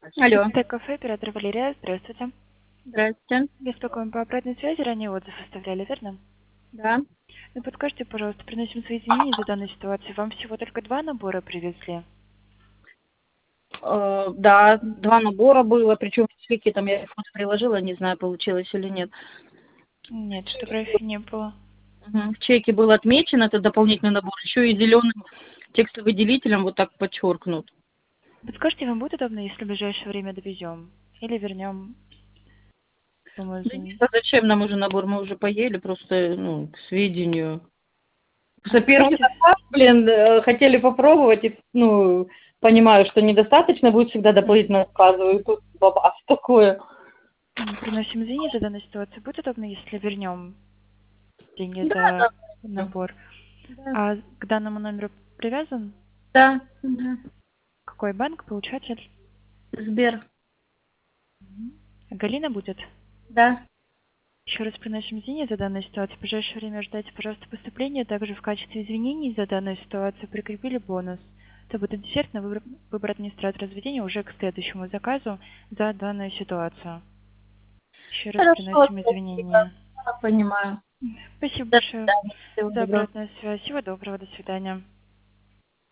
Алло, Т-кафе, оператор Валерия, здравствуйте. здрасте. Беспокоим по обратной связи, ранее отзыв оставляли, верно? Да. Ну, подскажите, пожалуйста, приносим свои извинения за данную ситуацию. Вам всего только 2 набора привезли? Да, 2 набора было, причем чеки там я фото приложила, не знаю, получилось или нет. Нет, фотографий не было. В чеке был отмечен этот дополнительный набор, еще и зеленым текстовыделителем вот так подчеркнут. Подскажите, вам будет удобно, если в ближайшее время довезем? Или вернем в Да нет, магазин? а зачем нам уже набор? Мы уже поели, просто, ну, к сведению. А Просто первый подскажите, заказ, блин, хотели попробовать, и, ну, понимаю, что недостаточно, будет всегда дополнительно отказываю. И тут бабах такое. приносим извинения за данную ситуацию. Будет удобно, если вернем деньги Да, за да. набор? Да, А к данному номеру привязан? да, да. Какой банк, получатель? Сбер, Галина будет? да. Еще раз приносим извинения за данную ситуацию. В ближайшее время ждайте, пожалуйста, поступления. Также в качестве извинений за данную ситуацию прикрепили бонус. Это будет десерт на выбор администратора заведения уже к следующему заказу за данную ситуацию. Еще раз Хорошо, приносим спасибо. извинения. Понимаю. Спасибо До большое свидания. Всего за доброго. обратную связь. Всего доброго. До свидания.